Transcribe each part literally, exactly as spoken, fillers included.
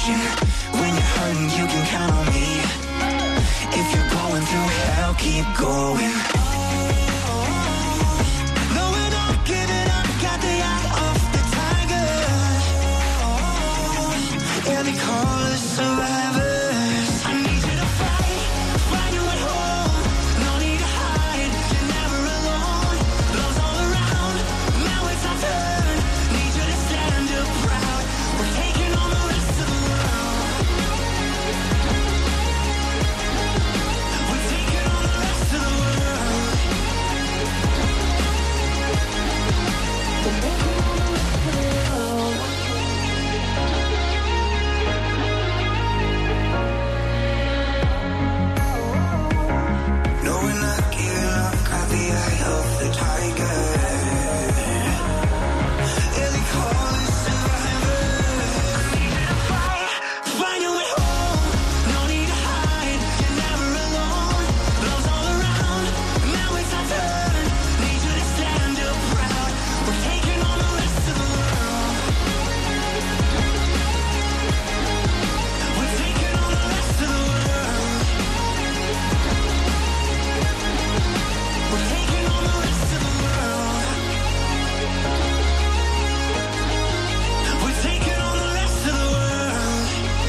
solution. When you're hurting, you can count on me. If you're going through hell, keep going. No, we're not giving up, got the eye of the tiger. Yeah, they call us survivors. I need you to fight, fight you at home. No need to hide, you're never alone. Love's all around, now it's our turn. Need you to stand up proud. We're taking on the rest of the world. We're taking on the rest of the world. We're taking on the rest of the world. No, we're not giving up, got the eye of the tiger. Yeah, they call us survivors. Need you to fight, find your way home. No need to hide, you're never alone. Love's all around, now it's our turn. Need you to stand up proud. We're taking on the rest of the world. We're taking on the rest of the world. We're taking on the rest of the world. We're taking on the rest of the world.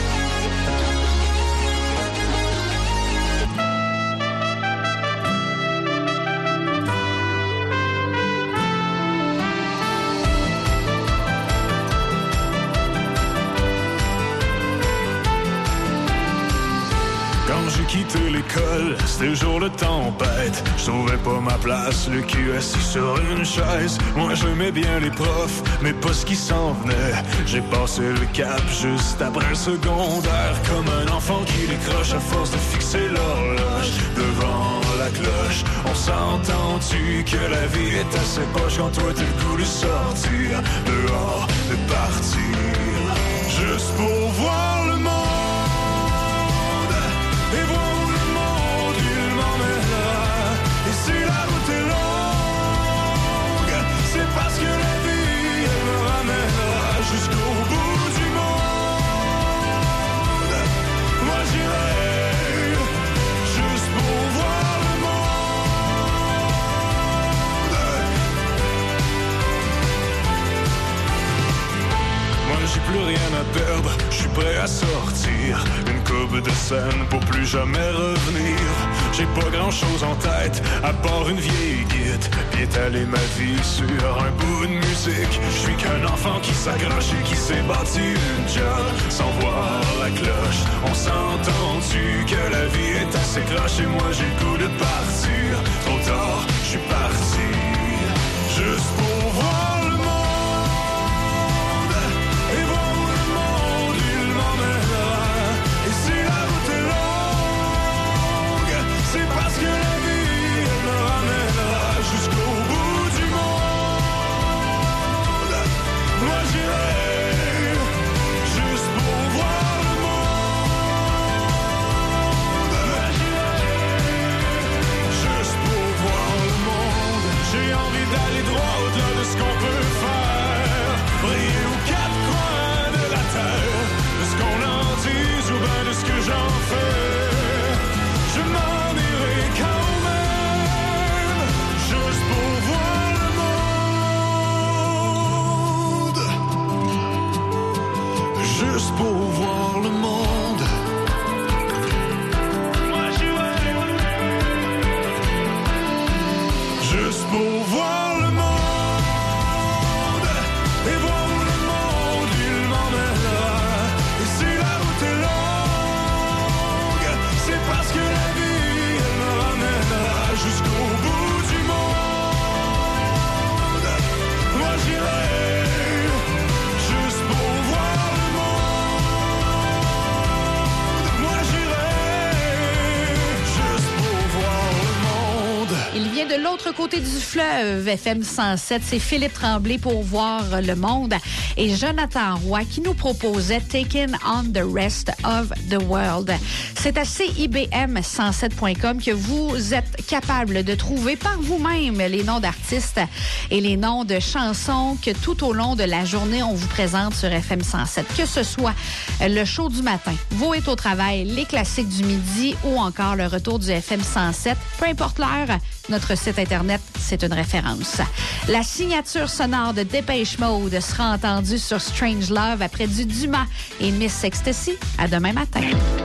Quand j'ai quitté l'école, c'était le jour de tempête. Je trouvais pas ma place, le cul assis sur une chaise. Moi j'aimais bien les profs, mais pas ce qui s'en venait. J'ai passé le cap juste après le secondaire. Comme un enfant qui décroche à force de fixer l'horloge devant la cloche. On s'entend-tu que la vie est assez poche quand toi t'as le goût de sortir dehors, de partir juste pour voir le monde. Et voir où le monde il m'emmènera. Et si la route est longue, c'est parce que la vie elle me ramènera jusqu'au bout du monde. Moi j'irai juste pour voir le monde. Moi j'ai plus rien à perdre, je suis prêt à sortir. Une coupe de scène pour plus jamais revenir. J'ai pas grand chose en tête, à part une vieille guide. Puis étaler ma vie sur un bout de musique. Je suis qu'un enfant qui s'accroche et qui s'est bâti une job sans voir la cloche. On s'entend-tu que la vie est assez croche. Et moi j'ai le goût de partir. Trop tard, je suis parti juste pour voir le monde. Et voir où le monde il m'emmènera. Et si la route est longue, c'est parce que la vie elle me ramènera jusqu'au bout du monde. Moi j'irai juste pour voir le monde. Moi j'irai juste pour vient de l'autre côté du fleuve, F M cent sept. C'est Philippe Tremblay pour Voir le monde et Jonathan Roy qui nous proposait Taking on the Rest of the World. C'est à C I B M cent sept point com que vous êtes capable de trouver par vous-même les noms d'artistes et les noms de chansons que tout au long de la journée, on vous présente sur F M cent sept. Que ce soit le show du matin, Vos est au travail, les classiques du midi ou encore le retour du F M cent sept. Peu importe l'heure, notre site Internet, c'est une référence. La signature sonore de Depeche Mode sera entendue sur Strange Love après du Dumas et Miss Ecstasy. À demain matin.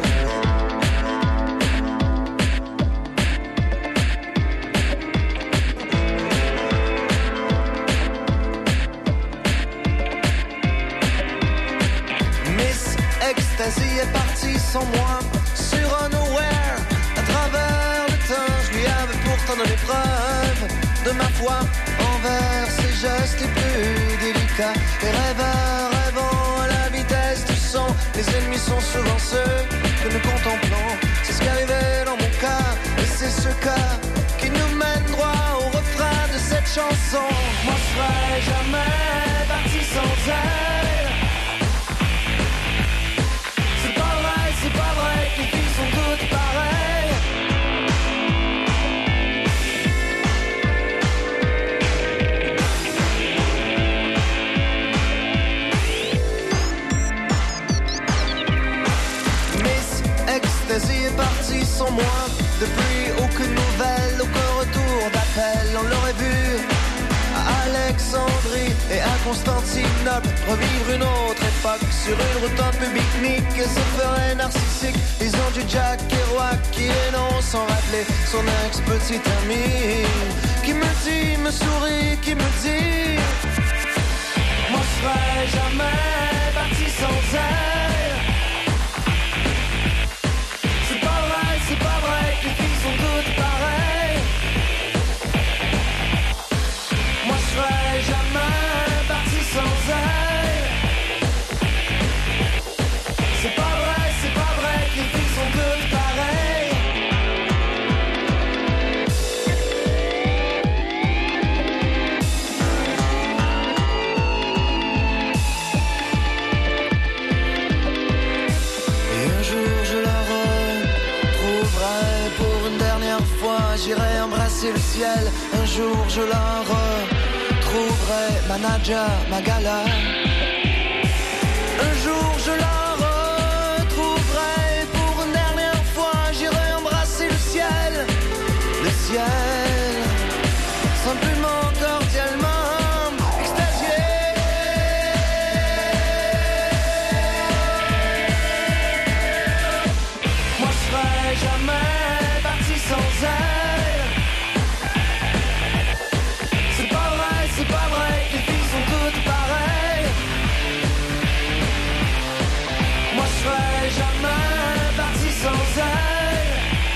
Miss Ecstasy est partie sans moi sur un nowhere. À travers le temps, je lui avais pourtant donné preuve de ma foi envers ses gestes les plus délicats. Les rêveurs rêvant à la vitesse du son. Les ennemis sont souvent ceux que nous contemplons. C'est ce qui arrivait dans mon cas, et c'est ce cas qui nous mène droit au refrain de cette chanson. Moi je serai jamais parti sans elle. C'est pas vrai, c'est pas vrai que les filles sont toutes pareilles. Miss Ecstasy est partie sans moi. Depuis aucune nouvelle, aucun retour d'appel. On l'aurait vu à Alexandrie et à Constantinople revivre une autre époque sur une route un peu pique-nique et se ferait narcissique. Ils ont du Jack Kerouac qui est non sans rappeler son ex-petite amie qui me dit, me sourit, qui me dit moi je serai jamais parti sans elle. C'est pas vrai, c'est pas vrai que les filles sont toutes pareilles. Moi je serai jamais parti sans elle. C'est pas vrai, c'est pas vrai que les filles sont toutes pareilles. Et un jour je la retrouverai pour une dernière fois. J'irai embrasser le ciel. Un jour je la retrouverai, ma Nadja, ma Gala. Un jour je la retrouverai pour une dernière fois. J'irai embrasser le ciel, le ciel, simplement, cordialement, extasié. Moi je serai jamais parti sans elle. C'est pas vrai, c'est pas vrai que les filles sont toutes pareilles. Moi je serai jamais parti sans elle.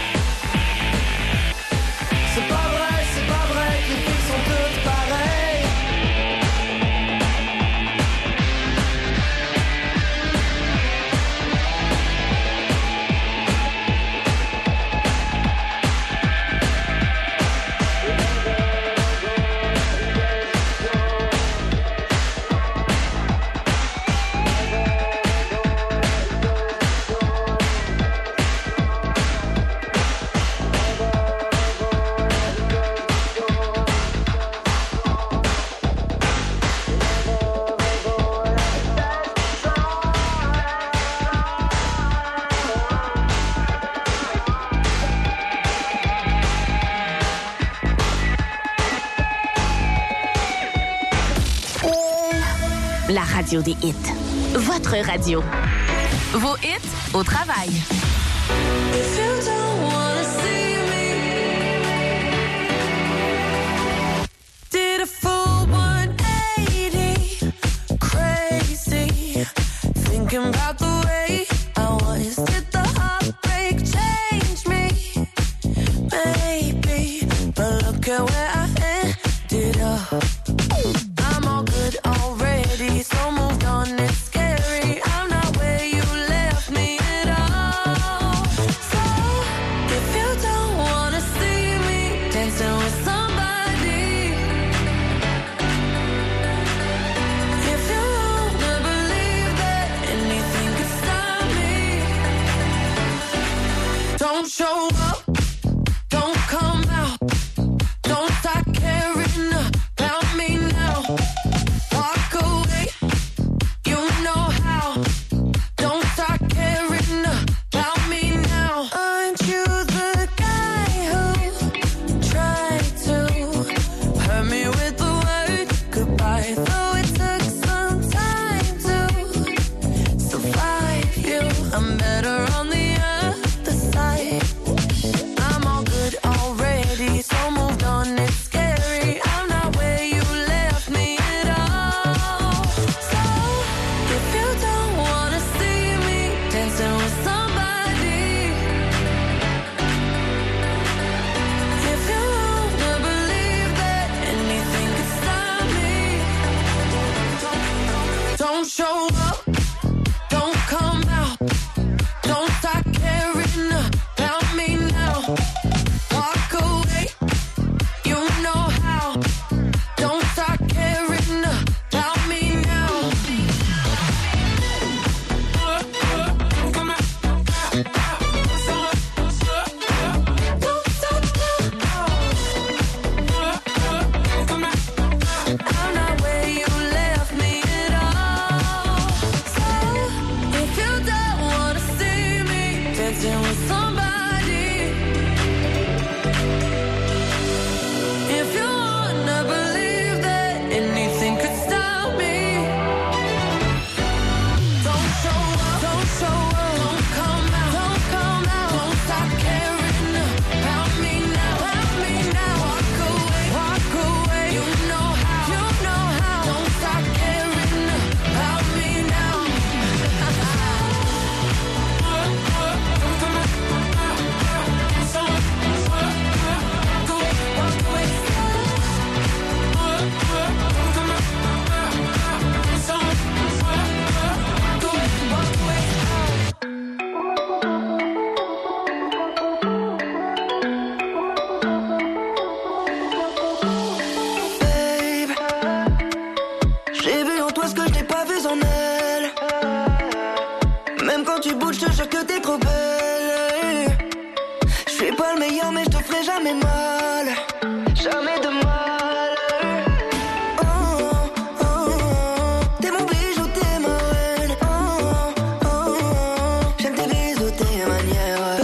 C'est pas vrai, c'est pas vrai que les filles sont toutes pareilles. La radio des hits. Votre radio. Vos hits au travail. If you don't wanna see me, did a full one eighty, crazy, thinking about the way I was. Did the heartbreak change me? Maybe, but look at where I ended up. I'm all good already, so moved on, it's scary. I'm not where you left me at all. So, if you don't wanna see me dancing with someone Don't show up, don't come out, don't start caring about me now. Walk away, you know how. Don't start caring about me now. Aren't you the guy who tried to hurt me with the word goodbye? Though it took some time to survive you, I'm better on the other side. I'm all good already, so moved on, it's scary. I'm not where you left me at all. So, if you don't wanna see me dancing with somebody, if you wanna believe that anything could stop me, don't show up, don't come out, don't start caring about me now. Walk away, you know how. Don't start caring about me now. Don't stop now. I'm not where you left me at all. So, if you don't wanna see me dancing with somebody, if you wanna believe that anything could stop me, don't show up, don't show up, don't come out, don't come out, don't stop caring about me now, about me now. Walk away, walk away, you know how, you know how. Don't stop caring about me now. Walk away, walk away. Babe, j'ai vu en toi ce que je n'ai pas vu en elle. Même quand tu bouges, je te jure que t'es trop belle. Je suis pas le meilleur, mais je te ferai jamais mal. Jamais de mal. Oh, oh, oh. T'es mon bijou, t'es ma reine. Oh, oh, oh. J'aime tes bisous, tes manières.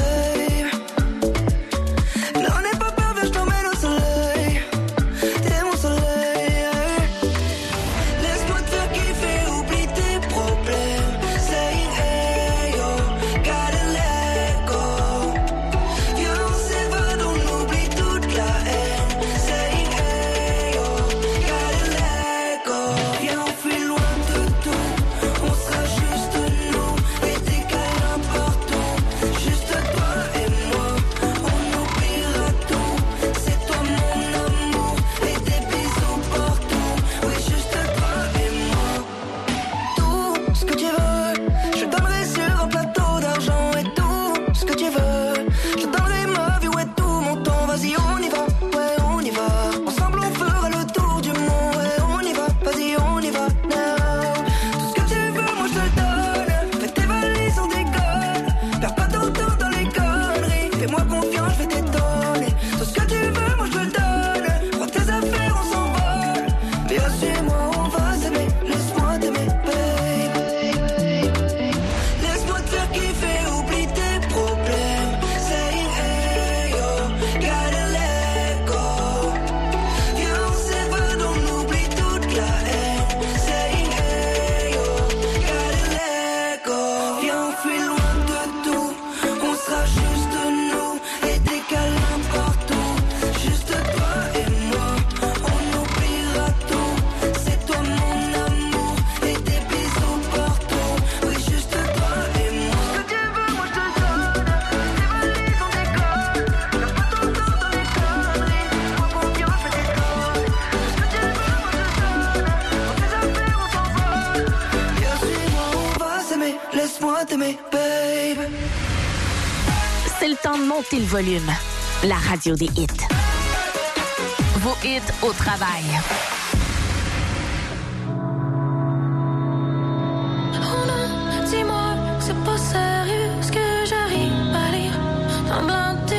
Babe, n'en aie pas peur, viens, je t'emmène au soleil. T'es mon soleil. Laisse-moi te faire kiffer, oublie tes problèmes. Saying hey yo, gotta let go. Viens, on s'évade, on oublie toute la haine. Saying hey yo, gotta let go. Viens, on fuit loin de tout, on sera juste nous. Et des câlins partout, juste toi et moi. On oubliera tout, c'est toi mon amour. Et des bisous partout, oui juste toi et moi. Tout ce que tu veux, je donnerai sur un plateau d'argent. Et tout ce que tu veux, je donnerai ma vie, ouais tout mon temps. Vas-y on y va, ouais on y va. Ensemble on fera le tour du monde, ouais on y va. Vas-y on y va now. Tout ce que tu veux, moi je te le donne. Fais tes valises, on décolle. Perds pas ton temps dans les conneries. Fais-moi confiance, je vais t'étonner. Tout ce que tu veux, moi je te le donne. Prends tes affaires, on s'envole. Viens chez moi, on va s'aimer. Laisse-moi t'aimer, babe. Laisse-moi te faire kiffer, oublie tes problèmes. Saying hey yo, gotta let go. Viens, on s'évade, on oublie toute la haine. Saying hey yo, gotta let go. Viens, on fuit loin de tout, on sera juste nous. Et des câlins partout, juste toi et moi. On oubliera tout, c'est toi mon amour. Et des bisous partout, oui juste toi et moi. Ce que tu veux, moi je te le donne. Tes valises, on décolle. Perds pas ton temps dans les conneries. Fais-moi confiance, je vais t'étonner. Ce que tu veux, moi je te le donne. Prends tes affaires, on s'envole. Viens chez moi, on va s'aimer. Laisse-moi t'aimer, babe. C'est le temps de monter le volume. La radio des hits. Vos hits au travail. Oh non, dis-moi que c'est pas sérieux ce que j'arrive à lire dans semblant de